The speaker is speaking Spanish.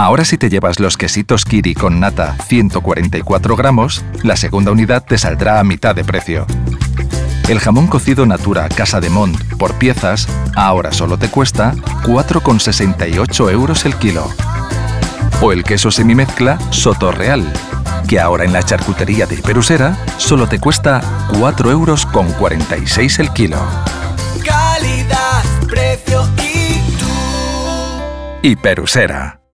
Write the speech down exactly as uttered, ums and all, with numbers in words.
Ahora si te llevas los quesitos Kiri con nata ciento cuarenta y cuatro gramos, la segunda unidad te saldrá a mitad de precio. El jamón cocido Natura Casa de Mont por piezas ahora solo te cuesta cuatro con sesenta y ocho euros el kilo. O el queso semimezcla Soto Real, que ahora en la charcutería de Hiperusera solo te cuesta cuatro euros con cuarenta y seis el kilo. Calidad, precio y tú. Hiperusera.